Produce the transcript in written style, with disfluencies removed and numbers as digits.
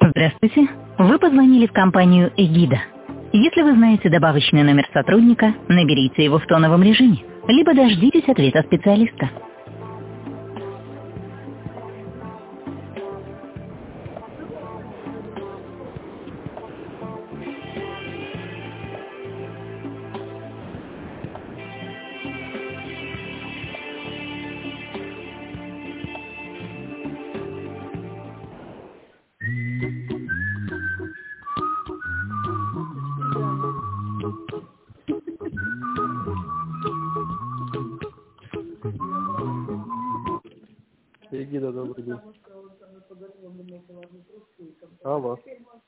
Здравствуйте. Вы позвонили в компанию «Эгида». Если вы знаете добавочный номер сотрудника, наберите его в тоновом режиме, либо дождитесь ответа специалиста. Эгида, добрый день. Алло.